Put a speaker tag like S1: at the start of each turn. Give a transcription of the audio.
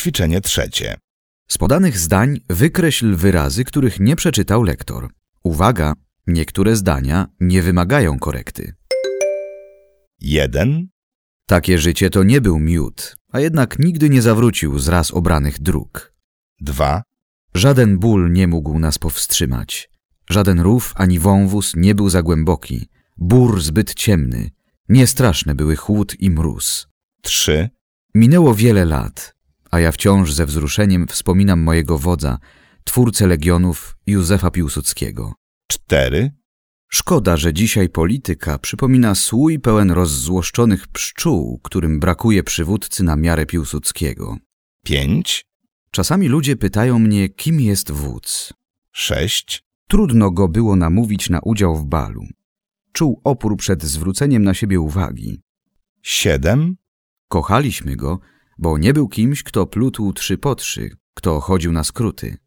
S1: Ćwiczenie trzecie.
S2: Z podanych zdań wykreśl wyrazy, których nie przeczytał lektor. Uwaga! Niektóre zdania nie wymagają korekty.
S1: 1,
S2: Takie życie to nie był miód, a jednak nigdy nie zawrócił z raz obranych dróg.
S1: 2,
S2: Żaden ból nie mógł nas powstrzymać. Żaden rów ani wąwóz nie był za głęboki. Bór zbyt ciemny. Niestraszne były chłód i mróz.
S1: 3,
S2: Minęło wiele lat, a ja wciąż ze wzruszeniem wspominam mojego wodza, twórcę Legionów Józefa Piłsudskiego.
S1: 4,
S2: Szkoda, że dzisiaj polityka przypomina słój pełen rozzłoszczonych pszczół, którym brakuje przywódcy na miarę Piłsudskiego.
S1: 5,
S2: Czasami ludzie pytają mnie, kim jest wódz.
S1: 6,
S2: Trudno go było namówić na udział w balu. Czuł opór przed zwróceniem na siebie uwagi.
S1: 7,
S2: Kochaliśmy go, bo nie był kimś, kto plótł 3 po 3, kto chodził na skróty.